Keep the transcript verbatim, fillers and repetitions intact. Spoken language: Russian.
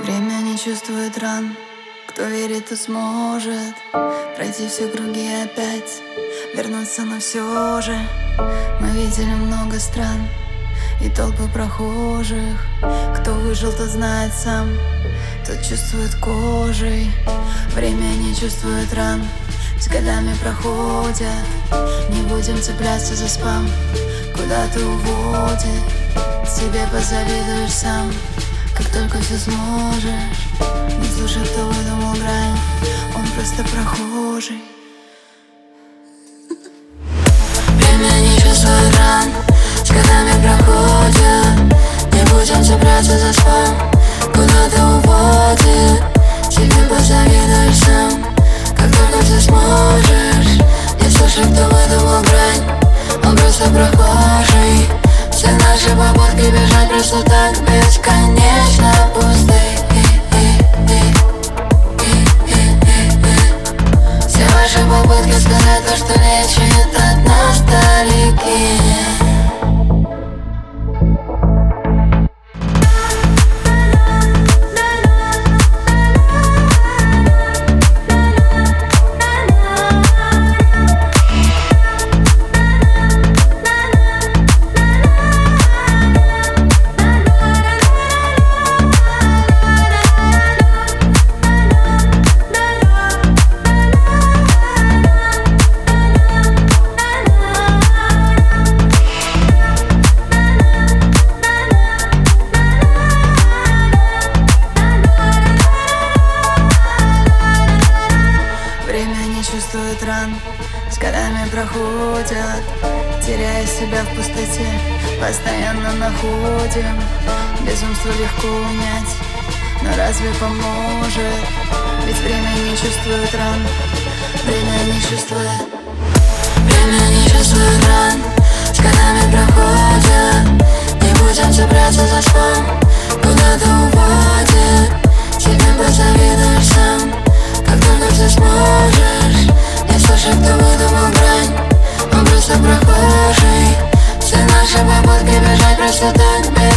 Время не чувствует ран. Кто верит, тот сможет пройти все круги опять, вернуться, но все же мы видели много стран и толпы прохожих. Кто выжил, тот знает сам, тот чувствует кожей. Время не чувствует ран, с годами проходят. Не будем цепляться за спам, куда ты уводит. Себе позавидуешь сам, как только все сможешь. Не слушай, кто выдумал грань, он просто прохожий. Время не чувствует ран, с годами проходят. Не будем цепляться за спам, куда ты уводит. Себе позавидуешь сам, как только все сможешь. Не слушай, кто выдумал грань, он просто прохожий. Все наши попытки бежать просто так бесконечно пусты. Все ваши попытки сказать то, что лечит от ностальгии. Чувствует ран, с годами проходят, теряя себя в пустоте, постоянно находим. Безумство легко унять, но разве поможет? Ведь время не чувствует ран, время не чувствует. Время не чувствует ран, с годами проходят. Не будем цепляться за спам, куда ты уводит. Себе позавидуешь сам, как только все сможешь. Не слушай, кто выдумал грань, он просто прохожий. Все наши попытки бежать просто так без